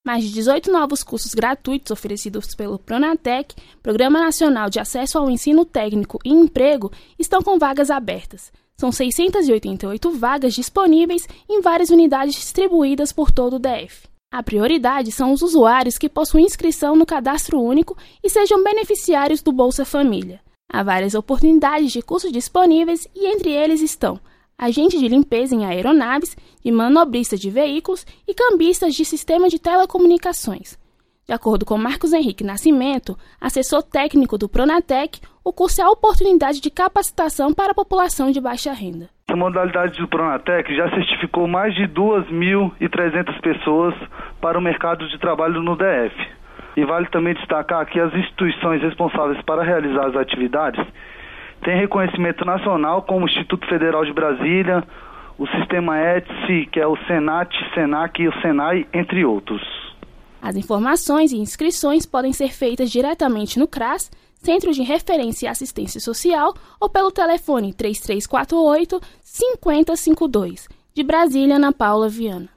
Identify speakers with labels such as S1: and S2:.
S1: Mais de 18 novos cursos gratuitos oferecidos pelo Pronatec, Programa Nacional de Acesso ao Ensino Técnico e Emprego, estão com vagas abertas. São 688 vagas disponíveis em várias unidades distribuídas por todo o DF. A prioridade são os usuários que possuem inscrição no Cadastro Único e sejam beneficiários do Bolsa Família. Há várias oportunidades de cursos disponíveis e entre eles estão agente de limpeza em aeronaves, de manobrista de veículos e cambistas de sistema de telecomunicações. De acordo com Marcos Henrique Nascimento, assessor técnico do Pronatec, o curso é a oportunidade de capacitação para a população de baixa renda.
S2: A modalidade do Pronatec já certificou mais de 2.300 pessoas para o mercado de trabalho no DF. E vale também destacar que as instituições responsáveis para realizar as atividades têm reconhecimento nacional, como o Instituto Federal de Brasília, o Sistema ETSE, que é o Senat, Senac e o Senai, entre outros.
S1: As informações e inscrições podem ser feitas diretamente no CRAS, Centro de Referência e Assistência Social, ou pelo telefone 3348-5052. De Brasília, Ana Paula Viana.